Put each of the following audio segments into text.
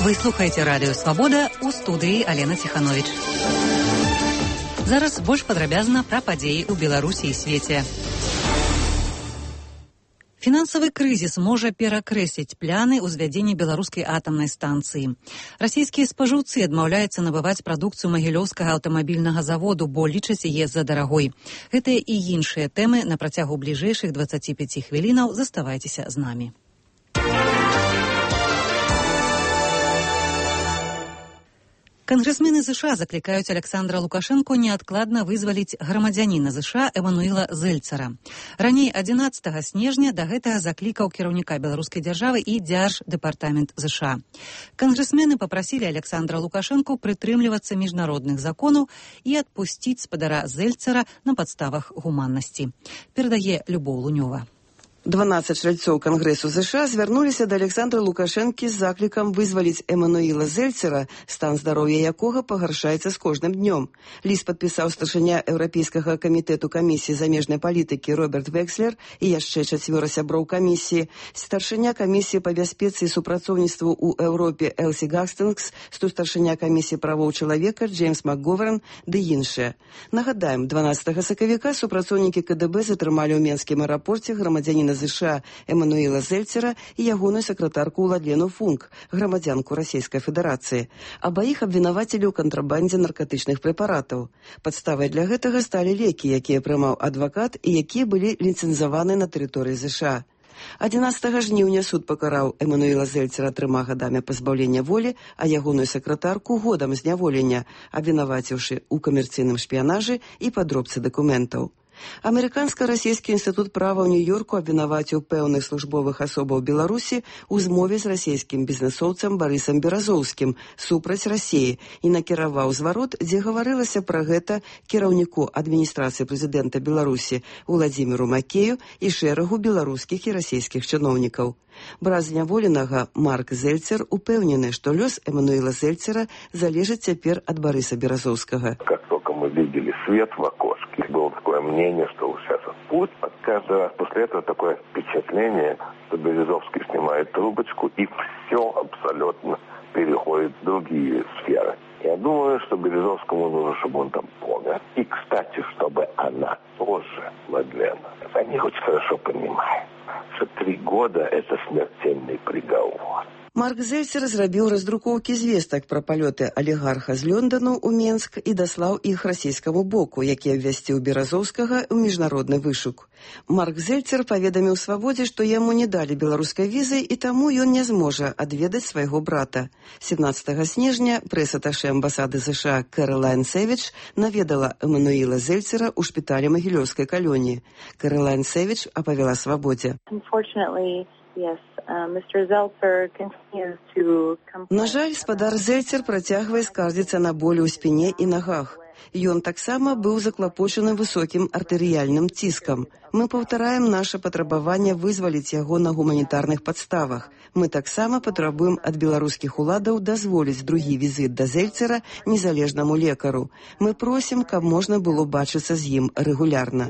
Вы слухаеце радыё Свабода, у студыі Алена Ціхановіч. Зараз больш падрабязна пра падзеі ў Беларусі і свеце. Фінансавы крызіс можа перакрэсліць пляны ўзвядзення беларускай атамнай станцыі. Расійскія спажыўцы адмаўляюцца набываць прадукцыю магілёўскага аўтамабільнага заводу, бо лічаць яе за дарагой. Гэтыя і іншыя тэмы на працягу бліжэйшых 25 хвілінаў. Заставайцеся з намі. Кангрэсмены США заклікаюць Александра Лукашэнку неадкладна вызваліць грамадзяніна США Эмануіла Зельцара. Раней 11 снежня да гэтага заклікаў кіраўніка беларускай дзяржавы і Дзярждэпартамент США. Кангрэсмены папрасілі Александра Лукашэнку прытрымлівацца міжнародных законаў і адпусціць спадара Зельцара на падставах гуманнасці. Перадае Любоў Лунёва. 12 чальцоў Кангрэсу США звярнуліся да Александра Лукашэнкі з заклікам вызваліць Эмануіла Зельцара, стан здароўя якога пагаршаецца з кожным днём. Ліст падпісаў старшыня Еўрапейскага камітэту камісіі замежнай палітыкі Роберт Векслер і яшчэ 4 сяброў камісіі, старшыня камісіі па бяспецы і супрацоўніцтву ў Еўропе Элсі Гастынгс, старшыня камісіі правоў чалавека Джеймс МакГоверн ды іншыя. Нагадаем, 12 сакавіка супрацоўнікі КДБ затрымалі ў Менскім аэрапорце грамадзяніна США Эмануіла Зельцара і ягоную сакратарку Уладлену Функ, грамадзянку Расійскай Федэрацыі. Абаіх абвінавацілі ў кантрабандзе наркатычных прэпаратаў. Падставай для гэтага сталі лекі, якія прымаў адвакат і якія былі ліцэнзаваны на тэрыторыі США. 11 жніўня суд пакараў Эмануіла Зельцара 3 гадамі пазбаўлення волі, а ягоную сакратарку годам зняволення, абвінаваціўшы ў камерцыйным шпіянажы і падробцы дакументаў. Амерыканска-расійскі інстытут права ў Нью-Йорку абвінаваціў пэўных службовых асобаў Беларусі ў змове з расійскім бізнэсоўцам Барысам Беразоўскім супраць Расіі і накіраваў зварот, дзе гаварылася пра гэта кіраўніку адміністрацыі прэзідэнта Беларусі Уладзіміру Макею і шэрагу беларускіх і расійскіх чыноўнікаў. Брат зняволенага Марк Зельцер упэўнены, што лёс Эмануіла Зельцера залежыць цяпер ад Барыса Беразоўскага. Как только мы видели свет в окошке, было такое мнение, что сейчас путь. Каждый раз после этого такое впечатление, что Березовский снимает трубочку и все абсолютно переходит в другие сферы. Я думаю, что Березовскому нужно, чтобы он там помер. И, кстати, чтобы она тоже, Мадлена, они очень хорошо понимают, что 3 года – это смертельный приговор. Марк Зельцер зрабіў раздрукоўкі звестак пра палёты алігарха з Лёндану ў Менск і даслаў іх расійскаму боку, які абвясціў Беразоўскага ў міжнародны вышук. Марк Зельцер паведаміў Свабодзе, што яму не далі беларускай візы і таму ён не зможа адведаць свайго брата. 17 снежня прэс-аташэ амбасады США Кэролайн Сэвідж наведала Эмануіла Зельцера ў шпіталі магілёўскай калоніі. Кэролайн Сэвідж апавяла Свабодзе. На жаль, спадар Зельцер працягвае скардзіцца на болі ў спіне і нагах. Ён таксама быў заклапочаны высокім артэрыяльным ціскам. Мы паўтараем наша патрабаванне вызваліць яго на гуманітарных падставах. Мы таксама патрабуем ад беларускіх уладаў дазволіць другі візіт да Зельцера незалежнаму лекару. Мы просім, каб можна было бачыцца з ім рэгулярна.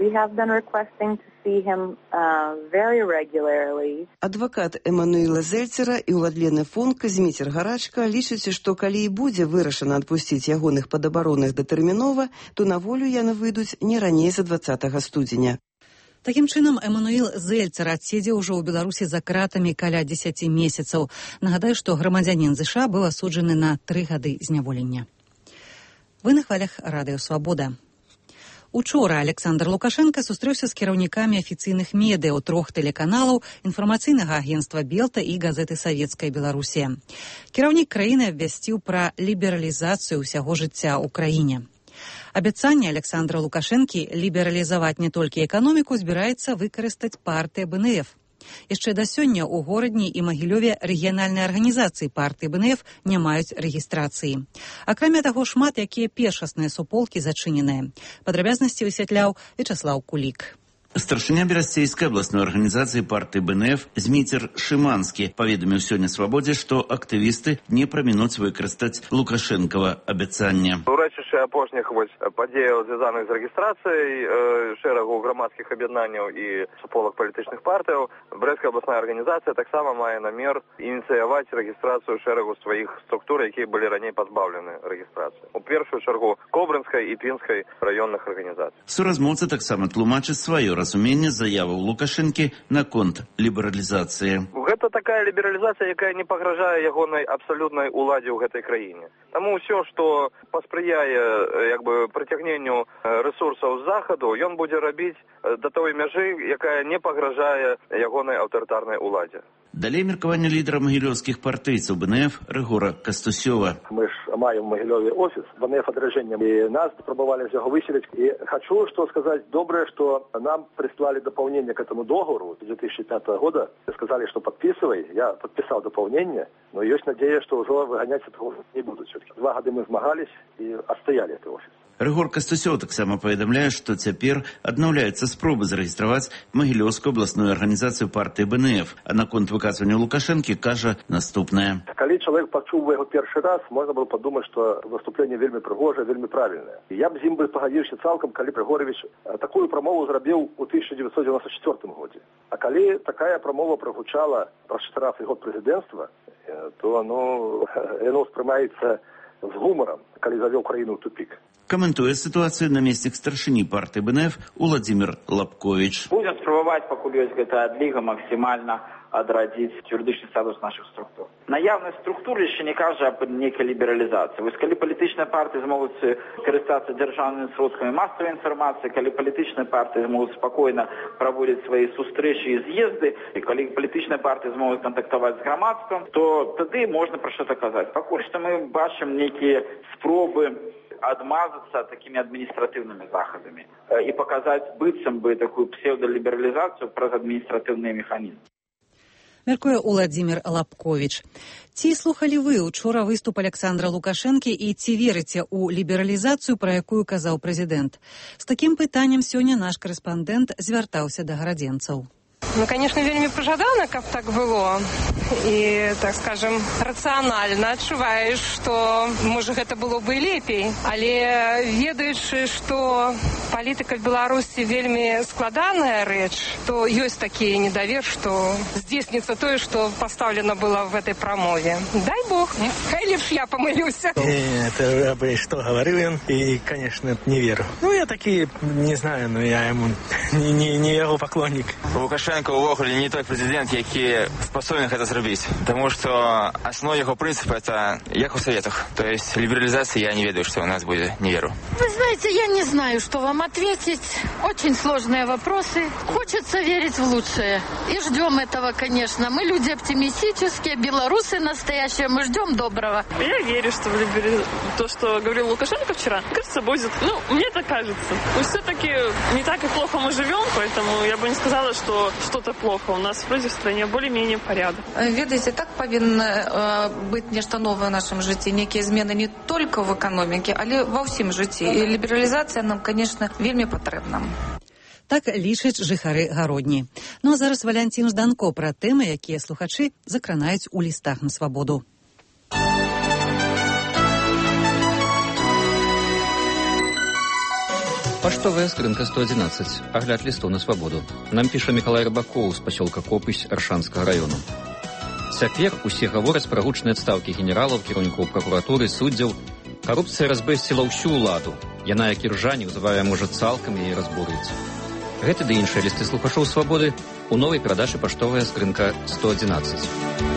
Адвакат Эмануіла Зельцера і Уладлены Функ Зміцер Гарачка лічыць, што калі і будзе вырашана адпусціць ягоных падабаронных датэрмінова, то на волю яны выйдуць не раней за 20 студзеня. Такім чынам, Эмануіл Зельцер адседзеў ужо ў Беларусі за кратамі каля 10 месяцаў. Нагадаю, што грамадзянін США быў асуджаны на 3 гады зняволення. Вы на хвалях радыё Свабода. Учора Александр Лукашенко сустрэўся з кіраўнікамі афіцыйных медыа ў 3 тэлеканалаў, інфармацыйнага агенцтва «Белта» і газеты «Савецкая Беларусія». Кіраўнік краіны абвясціў пра лібералізацыю ўсяго жыцця ў краіне. Абяцанне Александра Лукашэнкі лібералізаваць не толькі эканоміку збіраецца выкарыстаць партыя БНФ. Яшчэ да сёння ў Горадні і Магілёве рэгіянальныя арганізацыі партыі БНФ не маюць рэгістрацыі. Акрамя таго, шмат якія першасныя суполкі зачыненыя. Падрабязнасці высвятляў Вячаслаў Кулік. Старшыня Берасцейскай абласной арганізацыі партыі БНФ Зміцер Шыманскі паведаміў сёння Свабодзе, што актывісты не прамінуць выкарыстаць Лукашэнкава абяцанне. Урачышча апошніх падзеяў, звязаных з рэгістрацыяй шэрагу грамадскіх аб'яднанняў і суполак палітычных партыяў, Брэсцкая абласная арганізацыя таксама мае намер ініцыяваць рэгістрацыю шэрагу сваіх структур, якія былі раней пазбаўлены рэгістрацыі. У першую чаргу Кобрынскай і Пінскай раённых арганізацый. Суразмоўца таксама тлумачыць сваё разуменне заяваў Лукашэнкі наконт лібералізацыі. Гэта такая лібералізацыя, якая не пагражае ягонай абсалютнай уладзе ў гэтай краіне. Таму ўсё, што паспрыяе прыцягненню рэсурсаў з захаду, ён будзе рабіць да той мяжы, якая не пагражае ягонай аўтарытарнай уладзе. Далей меркаванне лідара магілёўскіх партыйцаў БНФ Рыгора Кастусёва. Мы ж маем в Магілёве офіс БНФ адраджэннем, і нас спрабавалі з яго выселіць. І хочу сказаць добрае, што нам прислали дополнение к этому договору 2005 года. Сказали, что подписывай. Я подписал дополнение, но есть надежда, что уже выгонять этого не будут. Все-таки 2 года мы змагались и отстояли этот офис. Рыгор Кастусёў таксама паведамляе, што цяпер аднаўляецца спробы зарэгістраваць Магілёўскую абласную арганізацыю партыі БНФ, а наконт выказвання Лукашэнкі кажа наступнае. Калі чалавек пачуў яго першы раз, можна было падумаць, што выступленне вельмі прыгожае, вельмі правільнае. Я б з ім пагадзіўся цалкам, калі Григорович такую прамову зрабіў у 1994 годзе. А калі такая прамова прагучала праз 4 год прэзідэнцтва, то яно ўспрымаецца з гумарам, калі завёў краіну ў тупік. Каментуе сітуацыю намеснік старшыні партыі БНФ Уладзімір Лапковіч. Будем спрабаваць, пакуль ёсць гэтая адліга, максімальна адрадзіць юрыдычны статус нашых структур. Наяўнасць структур яшчэ не кажа аб нейкай лібералізацыі. Вось калі палітычныя партыі змогуць карыстацца дзяржаўнымі сродкамі масавай інфармацыі, калі палітычныя партыі змогуць спакойна праводзіць свае сустрэчы і з'езды, і калі палітычныя партыі змогуць кантактаваць з грамадствам, то тады можна пра што-то казаць. Пакуль што мы бачым нейкія спробы адмазацца такімі адміністратыўнымі захадамі і паказаць быццам бы такую псевдолібералізацыю праз адміністратыўныя механізмы. Мяркуе Уладзімір Лапковіч. Ці слухалі вы учора выступ Александра Лукашэнкі і ці верыце ў лібералізацыю, пра якую казаў прэзідэнт? З такім пытаннем сёння наш карэспандэнт звяртаўся да гарадзенцаў. Конечно, вельмі пажадана, каб так было. І, так скажем, рацыянальна адчуваеш, што, можа, гэта было бы і лепей. Але ведаючы, што палітыка в Беларусі вельмі складаная рэч, то ёсць такі недавер, што здзейсніцца тое, што пастаўлена было в этой прамове. Дай Бог, хай лепш я памылюся. Это абы што гаварыў ён, і, конечно, не веру. Я такі, не знаю, но я яму не яго паклоннік. Лукашенко увогуле не той прэзідэнт, які способен гэта зрабіць. Таму што аснову яго прынцыпа это як у Советах. То есть либерализации я не ведаю, что у нас будет, не веру. Вы знаете, я не знаю, что вам ответить. Очень сложные вопросы. Хочется верить в лучшее. И ждем этого, конечно. Мы люди оптимистические, белорусы настоящие, мы ждем доброго. Я верю, что то, что говорил Лукашенко вчера, кажется, будет. Мне так кажется. Все-таки не так и плохо мы живем, поэтому я бы не сказала, что что-то плохо. У нас вроде в стране более-менее порядок. Ведаеце, так павінна быць нешта новае ў нашым жыцці, некія змены не толькі в эканоміке, але ва ўсім жыцці. І лібералізацыя нам, конечно, вельмі патрэбна. Так лічаць жыхары Гародні. А зараз Валянцін Жданко пра тэмы, якія слухачы закранаюць у лістах на свабоду. Паштовая скрынка 111. Агляд лістов на свабоду. Нам піша Мікалай Рыбакоў з пасёлка Копысь Аршанскага раёну. Цяпер усе гавораць пра гучныя адстаўкі генералаў, кіраўнікоў пракуратуры, суддзяў. Карупцыя разбэсціла ўсю ўладу. Яна, як і ржа, неўзабаве можа цалкам яе разбурыць. Гэты ды іншыя лісты слухачоў свабоды у новай перадачы паштовая скрынка 111.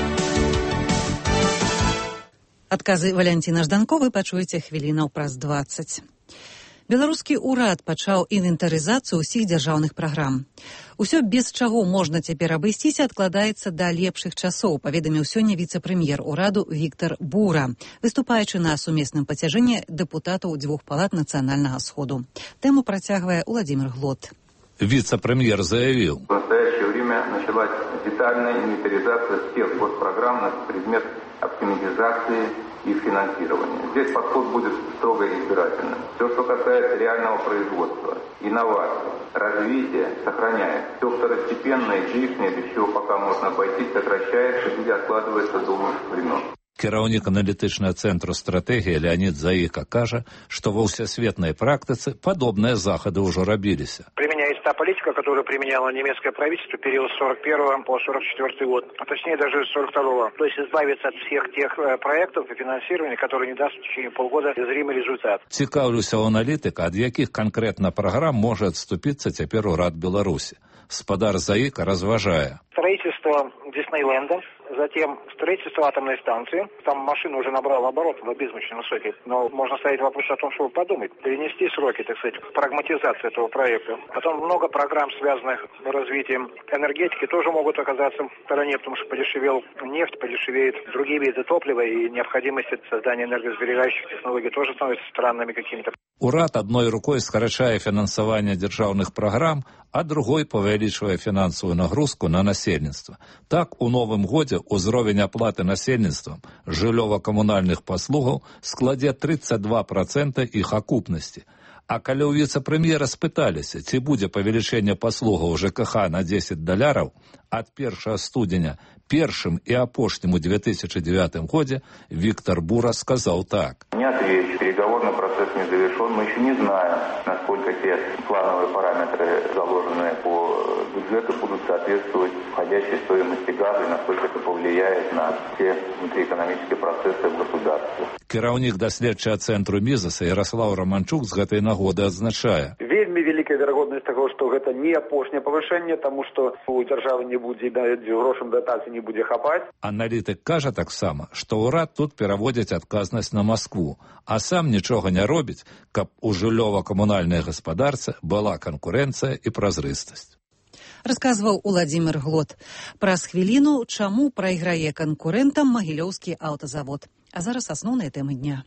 Адказы Валянціна Жданко вы пачуеце хвілінаў праз 20. Беларускі ўрад пачаў інвентарызацыю ўсіх дзяржаўных праграм. Усё, без чаго можна цяпер абысціся, адкладаецца да лепшых часоў, паведаміў сёння віцэ-прэм'ер ураду Віктар Бура, выступаючы на сумесным пацяжэнні дэпутатаў 2 палат Нацыянальнага сходу. Тэму працягвае Уладзімір Глот. Вице-премьер заявил. В настоящее время началась детальная инвентаризация всех госпрограмм на предмет оптимизации и финансирования. Здесь подход будет строго избирательным. Все, что касается реального производства, инноваций, развития, сохраняется. Все второстепенное, лишнее, без чего пока можно обойтись, сокращается или откладывается до лучших времен. Кіраўнік аналітычнага цэнтру стратэгіі Леонид Заіка кажа, што ва ўсесветнай практыцы падобныя захады ўжо рабіліся. Применяется та политика, которую применяло немецкое правительство в период с 41 по 44 год, а точнее даже с 42. То есть избавиться от всех тех проектов и финансирования, которые не даст в течение полгода зримый результат. Цікаўлюся ў аналітыка, ад якіх канкрэтна праграм можа адступіцца цяпер урад Беларусі. Спадар Заіка разважае. Строительство Диснейленда, затем строительство атомной станции. Там машина уже набрала обороты, лоббизм очень высокий. Но можно ставить вопрос о том, чтобы подумать, перенести сроки, так сказать, прагматизации этого проекта. Потом много программ, связанных с развитием энергетики, тоже могут оказаться в стороне, потому что подешевел нефть, подешевеют другие виды топлива, и необходимость создания энергосберегающих технологий тоже становится странными какими-то. Урад одной рукой скарачае фінансаванне дзяржаўных праграм, а другой павялічвае фінансавую нагрузку на насельніцтва. Так, у новым годзе ўзровень аплаты насельніцтвам жыллёва-камунальных паслугаў складзе 32% іх акупнасці. А калі ў віцэ-прэм'ера спыталіся, ці будзе павелічэнне паслугаў ЖКХ на $10 ад 1 студзеня першым і апошнім у 2009 годзе, Виктор Бура сказал так. Не отвечу. Переговорный процесс не завершен. Мы еще не знаем, насколько те плановые параметры, заложенные по бюджету, будут соответствовать входящей стоимости газа и насколько это повлияет на все внутриэкономические процессы в государстве. Кіраўнік даследчага цэнтру Мізаса Ярослав Романчук з гэтай нагоды адзначае. Вельмі вялікая верагоднасць таго, што гэта не апошняе павышэнне, таму што у дзяржавы не будзе грошам датацыі не будзе хапаць. Аналітык кажа таксама, што ўрад тут пераводзіць адказнасць на Маскву, а сам нічога не робіць, каб у жыллёва-камунальнай гаспадарцы была канкурэнцыя і празрыстасць. Расказваў Уладзімір Глот. Праз хвіліну, чаму прайграе канкурэнтам Магілёўскі аўтазавод. А зараз асноўныя тэмы дня.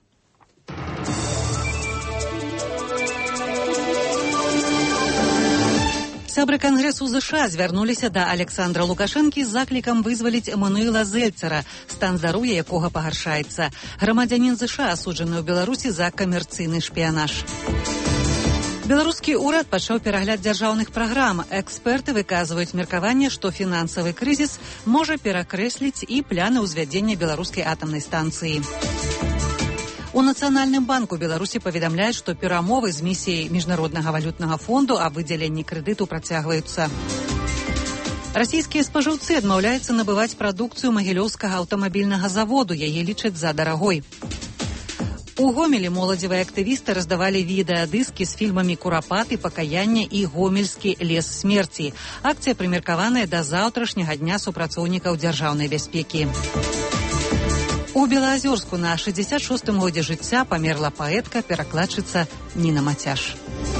Сябры Кангрэсу ЗША звярнуліся да Александра Лукашэнкі з заклікам вызваліць Эммануіла Зельцера, стан здароўя якога пагаршаецца. Грамадзянін ЗША асуджаны ў Беларусі за камерцыйны шпіянаж. Беларускі ўрад пачаў перагляд дзяржаўных праграм. Эксперты выказваюць меркаванне, што фінансавы крызіс можа перакрэсліць і пляны ўзвядзення беларускай атамнай станцыі. У Нацыянальным банку Беларусі паведамляюць, што перамовы з місіяй Міжнароднага валютнага фонду аб выдзяленні крэдыту працягваюцца. Расійскія спажыўцы адмаўляюцца набываць прадукцыю Магілёўскага аўтамабільнага заводу, яе лічаць за дарагой. У Гомелі моладзевыя актывісты раздавалі відэадыскі з фільмамі «Курапаты», «Пакаянне» і «Гомельскі лес смерці». Акцыя прымеркаваная да заўтрашняга дня супрацоўнікаў дзяржаўнай бяспекі. У Белаазёрску на 66-м годзе жыцця памерла паэтка, перакладчыца Ніна Мацяш.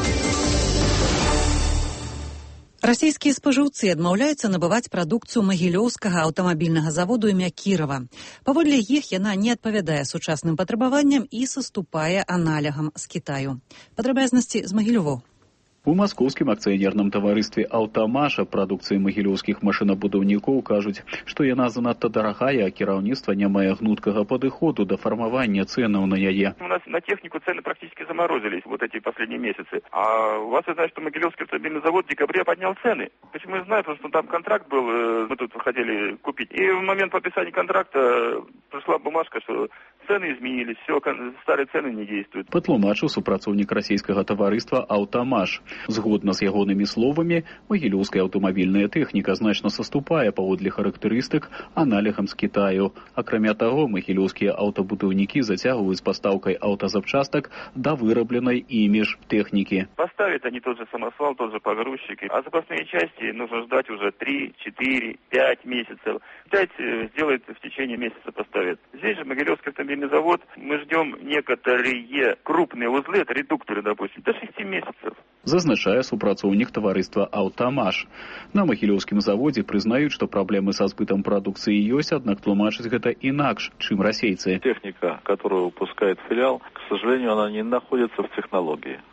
Расійскія спажыўцы адмаўляюцца набываць прадукцыю Магілёўскага аўтамабільнага заводу імя Кірава. Паводле іх яна не адпавядае сучасным патрабаванням і саступае аналягам з Кітаю. Падрабязнасці з Магілёву. У маскоўскім акцыянерным таварыстве «Аўтамаша» прадукцыі магілёўскіх машынабудаўнікоў кажуць, што яна занадта дарагая, а кіраўніцтва не мае гнуткага падыходу да фармавання цэнаў на яе. У нас на технику цены практически заморозились вот эти последние месяцы. А у вас, я знаю, что Могилевский автомобильный завод в декабре поднял цены. Почему я знаю? Потому что там контракт был, мы тут хотели купить. И в момент подписания контракта пришла бумажка, что цены изменились, все, старые цены не действуют. Патлумачыў супрацоўнік расійскага таварыства «Аўтамаш». Згодна з ягонымі словамі, магілёўская аўтамабільная тэхніка значна саступае паводле характарыстык аналягам з Кітаю. Акрамя таго, магілёўскія аўтабудаўнікі зацягваюць пастаўкай аўтазапчастак да вырабленай імі ж тэхнікі. Поставят они тот же самосвал, тот же погрузчик, а запасные части нужно ждать уже 3, 4, 5 месяцев. 5 сделает в течение месяца поставят. Здесь же Могилёвский автомобильный завод, мы ждем некоторые крупные узлы, это редукторы, допустим, до 6 месяцев. Зазначае супрацоўнік таварыства «Аўтамаш». На магілёўскім заводзе прызнаюць, што праблемы са збытам прадукцыі ёсць, аднак тлумачыць гэта інакш, чым расейцы. Техника, которую выпускает филиал, к сожалению, она не находится в технологии.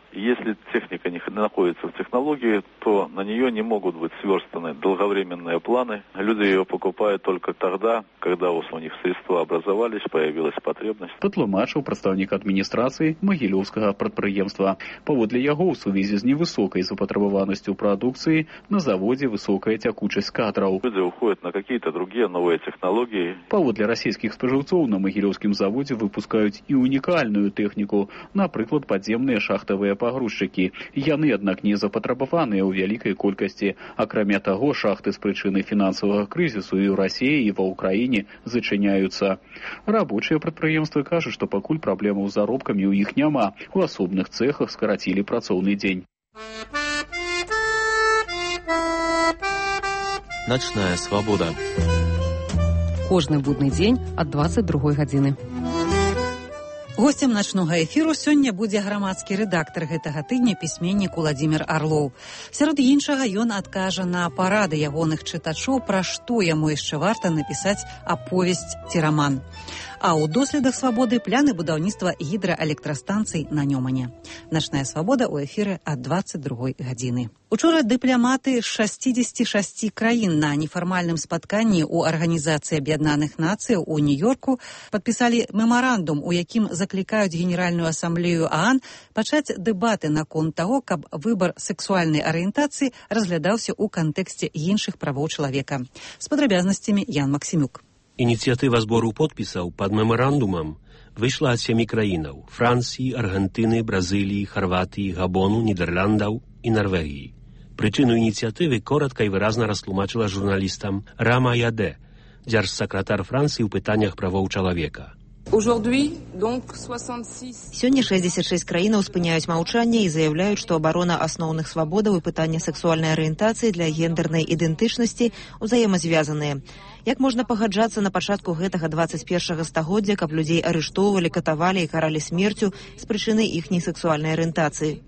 Если техника не находится в технологии, то на нее не могут быть сверстаны долговременные планы. Люди ее покупают только тогда, когда у них средства образовались, появилась потребность. Патлумачыў прадстаўнік адміністрацыі магілёўскага прадпрыемства. Паводле яго, у сувязі з невысокай запатрабаванасцю прадукцыі, на заводзе высокая цякучасць кадраў. Люди уходят на какие-то другие новые технологии. Паводле расійскіх спажыўцоў на магілёўскім заводзе выпускаюць і унікальную тэхніку, напрыклад, падземныя шахтавыя пагрузчыкі. Яны, аднак, не запатрабаваныя ў вялікай колькасці. Акрамя таго, шахты з прычыны фінансавага крызісу і ў Расіі, і ва ўкраіне зачыняюцца. Рабочыя прадпрыемствы кажуць, што пакуль праблемаў з заробкамі ў іх няма. У асобных цэхах скарацілі працоўны дзень. Ночная свобода. Кожны будны дзень ад 22 гадзіны. Гостем начнога эфіру сёння будзе грамадскі рэдактар гэтага тыдня, пісьменнік Уладзімір Арлоў. Сярод іншага ён адкажа на парады ягоных чытачоў, пра што яму яшчэ варта напісаць аповесць ці раман. А ў доследах свабоды пляны будаўніцтва гідраэлектрастанцый на Нёмане. Начная свабода ў эфіры ад 22 гадзіны. Учора дыпламаты з 66 краін на нефармальным спатканні ў Арганізацыі Аб'яднаных Нацыяў у Нью-Йорку падпісалі мемарандум, у якім заклікаюць Генеральную асамблею ААН пачаць дэбаты наконт таго, каб выбар сексуальнай арыентацыі разглядаўся ў кантэксце іншых правоў чалавека. З падрабязнасцямі Ян Максімюк. Ініцыятыва збору подпісаў пад мемарандумам выйшла ад 7 краінаў: Францыі, Аргентыны, Бразыліі, Харватыі, Габону, Нідерландаў і Нарвегіі. Прычыну ініцыятывы коротка і выразна растлумачыла журналістам Рама Яде, дзяржсакратар Францыі ў пытаннях правоў чалавека. Сёння 66 краінаў спыняюць маўчанне і заяўляюць, што абарона асноўных свабодаў і пытання сексуальнай арыентацыі для гендернай ідэнтычнасці ўзаемазвязаныя. Як можна пагаджацца на пачатку гэтага 21 стагоддзя, каб людзей арыштоўвалі, катавалі і каралі смерцю з прычыны іхняй сексуальнай арыентацыі?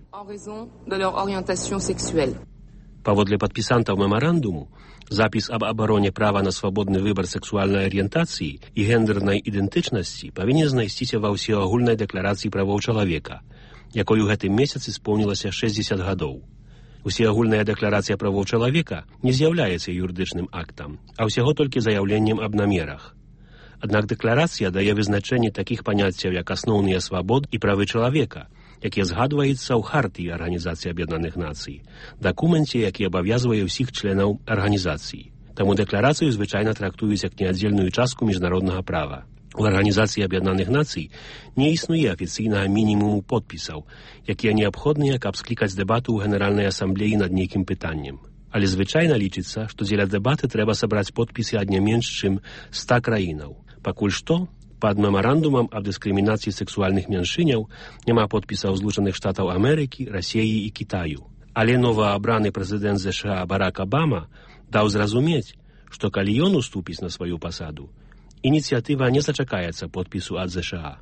Паводле падпісантаў мемарандуму, запіс аб абароне права на свабодны выбар сексуальнай арыентацыі і гендернай ідэнтычнасці павінен знайсціся ва ўсеагульнай дэкларацыі правоў чалавека, якой у гэтым месяцы споўнілася 60 гадоў. Усеагульная дэкларацыя правоў чалавека не з'яўляецца юрыдычным актам, а ўсяго толькі заяўленнем аб намерах. Аднак дэкларацыя дае вызначэнне такіх паняццяў, як асноўныя свабоды і правы чалавека, які згадваецца ў хартыі Арганізацыі Аб'яднаных Нацый, дакуменце, які абавязвае ўсіх членаў арганізацыі. Таму дэкларацыю звычайна трактуюць як неаддзельную частку міжнароднага права. У Арганізацыі Аб'яднаных Нацый не існуе афіцыйнага мінімуму подпісаў, якія неабходныя, каб склікаць дэбату ў Генеральнай асамблеі над нейкім пытаннем. Але звычайна лічыцца, што дзеля дэбаты трэба сабраць подпісы ад не менш чым 100 краінаў. Пакуль што, пад мемарандумам аб дыскрымінацыі сексуальных меншыняў няма подпісаў Злучаных Штатаў Амерыкі, Расіі і Кітаю. Але новаабраны прэзідэнт США Барак Абама даў зразумець, што калі ён уступіць на сваю пасаду, ініцыятыва не зачакаецца подпісу ад США.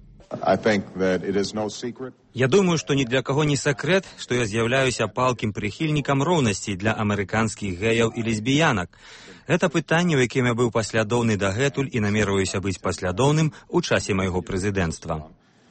Я думаю, што ні для каго не сакрэт, што я з'яўляюся палкім прыхільнікам роўнасці для амерыканскіх геяў і лесбіянак. Гэта пытанне, у якім я быў паслядоўны дагэтуль і намерваюся быць паслядоўным у часе майго прэзідэнцтва.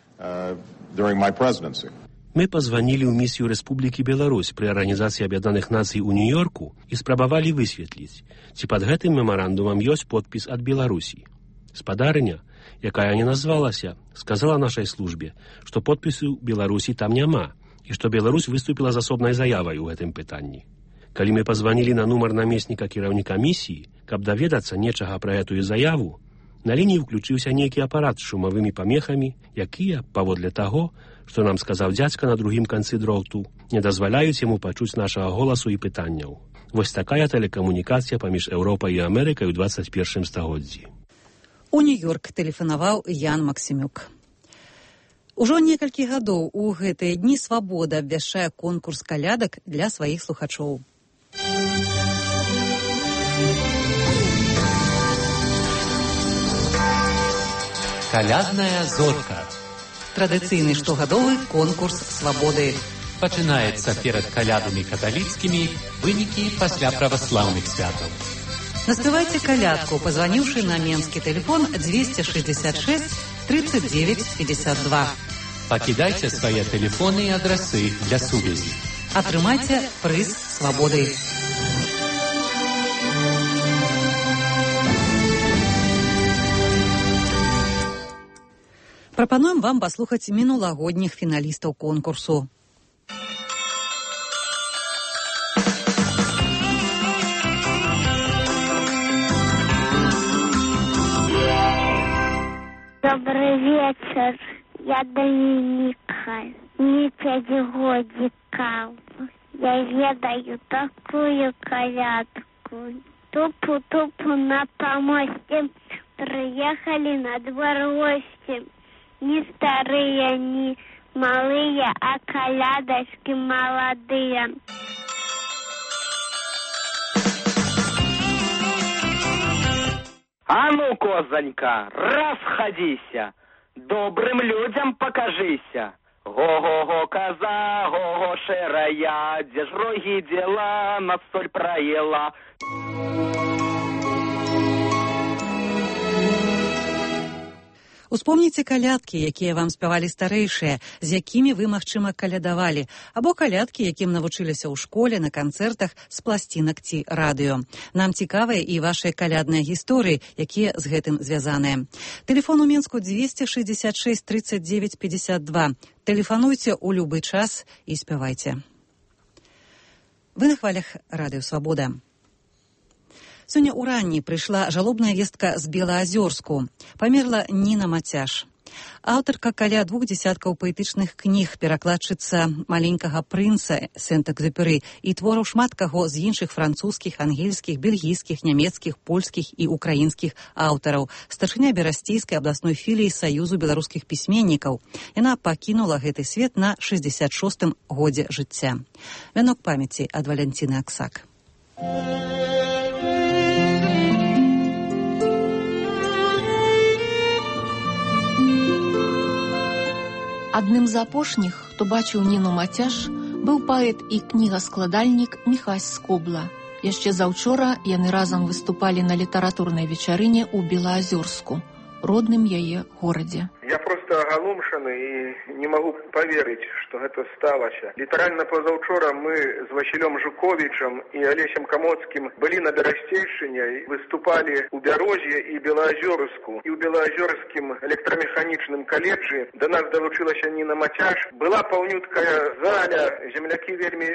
Мы пазванілі ў місію Рэспублікі Беларусь пры Арганізацыі Аб'яднаных Нацый у Нью-Йорку і спрабавалі высветліць, ці пад гэтым мемарандумам ёсць подпіс ад Беларусі. Спадарыня, якая не назвалася, сказала нашай службе, што подпісу Беларусі там няма і што Беларусь выступіла з асобнай заявай у гэтым пытанні. Калі мы пазванілі на нумар намесніка кіраўніка місіі, каб даведацца нечага пра гэтую заяву, на лініі ўключыўся нейкі апарат з шумавымі памехамі, якія, паводле таго, што нам сказаў дзядзька на другім канцы дроту, не дазваляюць яму пачуць нашага голасу і пытанняў. Вось такая тэлекамунікацыя паміж Еўропай і Амерыкай у 21 стагоддзі. У Нью-Йорк тэлефанаваў Ян Максімюк. Ужо некалькі гадоў у гэтыя дні «Свабода» абвяшчае конкурс калядак для сваіх слухачоў. Калядная зорка. Традыцыйны штогадовы конкурс «Свабоды». Пачынаецца перад калядамі каталіцкімі, вынікі пасля праваслаўных святаў. Наспявайце калядку, пазваніўшы на менскі тэлефон 266 39 52. Пакідайце свае тэлефоны і адрасы для сувязі. Атрымайце прыз свабоды. Прапануем вам паслухаць мінулагодніх фіналістаў конкурсу. Добрый вечер. Я Доминика. Мне 5 годиков. Я ведаю такую колядку. Тупу-тупу на помосте. Приехали на двор гости. Не старые, не малые, а колядочки молодые. А ну, козонька, расходися, добрым людям покажися. Го-го-го, коза, го-го, шерая, где ж роги дела, на соль проела. Успомніце калядкі, якія вам спявалі старэйшыя, з якімі вы, магчыма, калядавалі, або калядкі, якім навучыліся ў школе, на канцэртах, з пласцінак ці радыё. Нам цікавыя і вашыя калядныя гісторыі, якія з гэтым звязаныя. Тэлефон у Мінску 266 39 52. Тэлефануйце ў любы час і спявайце. Вы на хвалях Радыё Свабода. Сёння ўранні прыйшла жалобная вестка з Белаазёрску. Памерла Ніна Мацяш. Аўтарка каля 2 дзясяткаў паэтычных кніг, перакладчыца «Маленькага прынца» Сент-Экзюпері і твораў шмат каго з іншых французскіх, ангельскіх, бельгійскіх, нямецкіх, польскіх і украінскіх аўтараў. Старшыня Берасцейскай абласной філіі Саюзу беларускіх пісьменнікаў. Яна пакінула гэты свет на 66-м годзе жыцця. Вянок памяці ад Валянціны Аксак. Адным з апошніх, хто бачыў Ніну Мацяш, быў паэт і кнігаскладальнік Міхась Скобла. Яшчэ заўчора яны разам выступалі на літаратурнай вечарыне ў Белаазёрску, родным яе горадзе. Я просто оголомшаны и не могу поверить, что это сталося. Литерально позавчора мы с Василем Жуковичем и Олесем Комоцким были на Берастейщине, выступали у Бярозья и Белоозерску. И у Белоозерским электромеханичном колледже до нас долучилась Ніна Мацяш. Была полнюткая заля, земляки вельми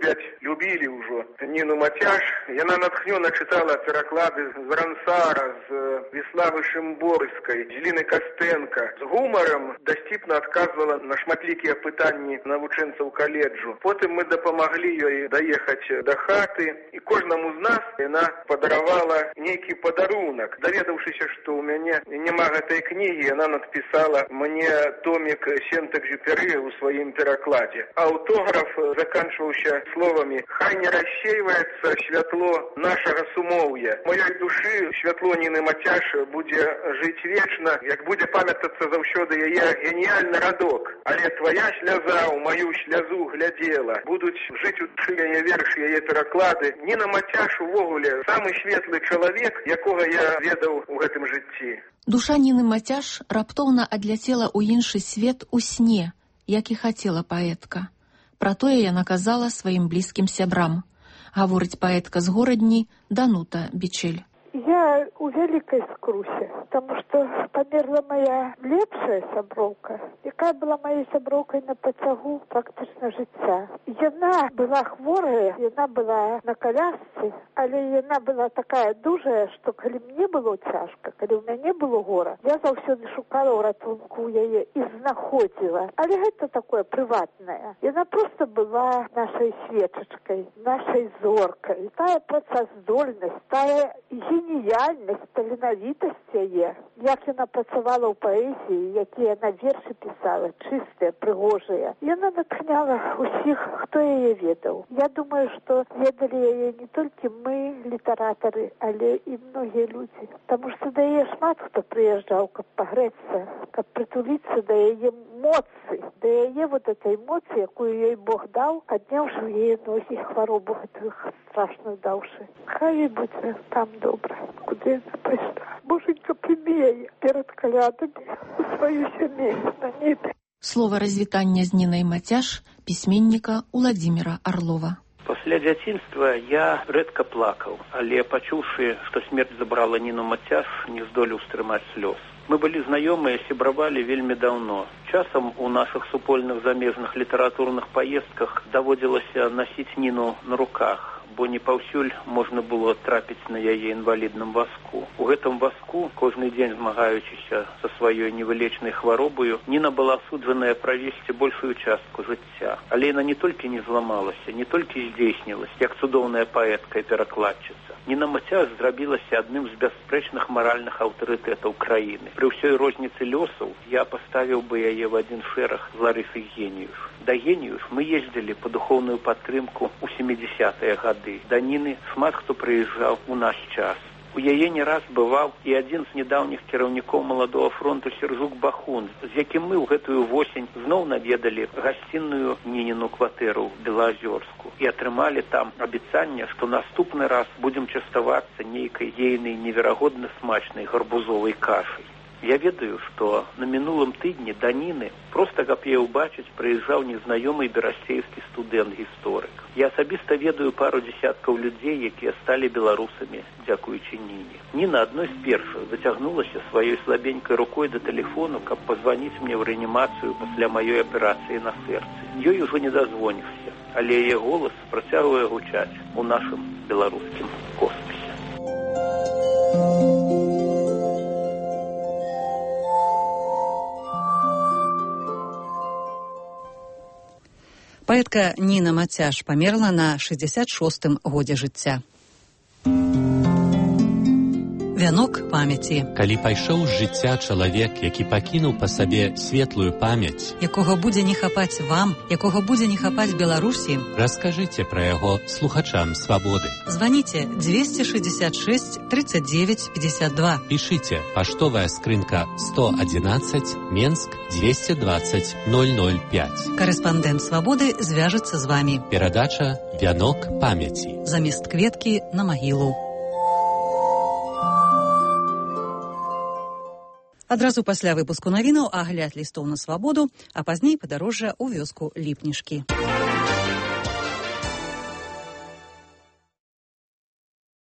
любили уже Ніну Мацяш. Яна натхненно читала переклады з Рансара, з Віслави Шимборської, з Ліни Костенка. З гумором дасціпна адказвала на шматлікія пытанні навучэнцаў каледжу. Потым мы дапамаглі ёй даехаць да хаты, і кожнаму з нас яна падаравала нейкі падарунак. Даведаўшыся, што ў мяне няма гэтай кнігі, яна надпісала мне томік Сент-Экзюпері ў сваім перакладзе. Аўтограф заканчваўся словамі «Хай не рассейваецца святло нашага сумоўя. Маёй душы святло Ніны Мацяш будзе жыць вечна, як будзе памятацца заўсёды яе геніальны радок. Але твая сляза ў маю слязу глядзела. Будуць жыць у душы яе вершы, яе пераклады. Ніна Мацяш увогуле самы светлы чалавек, якога я ведаў у гэтым жыцці. Душа Ніны Мацяш раптоўна адляцела ў іншы свет у сне, як і хацела паэтка. Пра тое яна казала сваім блізкім сябрам. Гаворыць паэтка з горадні Данута Бичель. Я у вялікай скрусе, потому что памерла моя лепшая сяброўка, якая была моей сяброўкай на працягу практычна жыцця. Яна была хворая, яна была на колясцы, але яна была такая дужая, што калі мне было цяжка, калі ў мяне было гора, я заўсёды шукала ратунку ў яе і знаходзіла. Але гэта такое прыватнае. Яна просто была нашай свечачкай, нашай зоркай. Тая працаздольнасць, тая геніяльнасць, таленавітасць яе, як яна працавала ў паэзіі, якія яна вершы пісала, чыстыя, прыгожыя. Яна натхняла усіх, хто яе ведаў. Я думаю, што ведалі яе не толькі мы, літаратары, але і многія людзі. Таму што да яе шмат хто прыязджаў, каб пагрэцца, каб прытуліцца да яе моцы, да яе вот этой моцы, якую ёй Бог даў, адняўшы ў яе ногі хваробу гэтых страшную даўшы. Хай будзе там добра, куды яна пайшла. Боженька, прымі яе перад калядамі у сваю сям'ю на небе. Слова развітання з Нінай Мацяш пісьменніка Уладзіміра Арлова. Пасля дзяцінства я рэдка плакаў, але пачуўшы, што смерць забрала Ніну Мацяш, не здолеў стрымаць слёз. Мы былі знаёмыя, сябравалі вельмі даўно. Часам у нашых супольных замежных літаратурных паездках даводзілася насіць Ніну на руках, бо не паўсюль можна было трапіць на яе інвалідным вазку. У гэтым вазку, кожны дзень змагаючыся са сваёй невылечнай хваробаю, Ніна была асуджаная правесці большую частку жыцця. Але яна не толькі не зламалася, не толькі здзейснілася, як цудоўная паэтка і перакладчыца. Ніна Мацяш зрабілася адным з бясспрэчных маральных аўтарытэтаў краіны. Пры ўсёй розніцы лёсаў я паставіў бы яе в адзін шэраг з Ларысай Геніюш. Да Геніюш мы ездзілі па духоўную падтрымку ў 70-е гады. Да Ніны шмат хто прыязджаў у наш час. У яе не раз бываў і адзін з нядаўніх кіраўнікоў маладога фронту Сержук Бахун, з якім мы ў гэтую восень зноў наведалі гасцінную Нініну кватэру ў Белаазёрску і атрымалі там абяцанне, што наступны раз будзем частавацца нейкай ейнай неверагодна смачнай гарбузовай кашай. Я ведаю, што на мінулым тыдні да Ніны, проста каб яе ўбачыць, прыязджаў незнаёмы берасцейскі студэнт-гісторык. Я асабіста ведаю пару дзесяткаў людзей, якія сталі беларусамі дзякуючы Ніне. Ніна адной з першых зацягнулася сваёй слабенькай рукой да тэлефону, каб пазваніць мне ў рэанімацыю пасля маёй аперацыі на сэрцы. Ёй ужо не дазвонішся, але яе голас працягвае гучаць у нашым беларускім космасе. Паэтка Ніна Мацяш памерла на 66-м годзе жыцця. Вянок памяці. Калі пайшоў з жыцця чалавек, які пакінуў па сабе светлую памяць, якога будзе не хапаць вам, якога будзе не хапаць Беларусі, раскажыце пра яго слухачам свабоды. Званіце 266 39 52. Пішыце паштовая скрынка 111 Менск 220 005. Карэспандэнт свабоды звяжацца з вамі. Перадача «Вянок памяці». Замест кветкі на магілу. Адразу пасля выпуску навінаў агляд лістоў на свабоду, а пазней падарожжа ў вёску Ліпнішкі.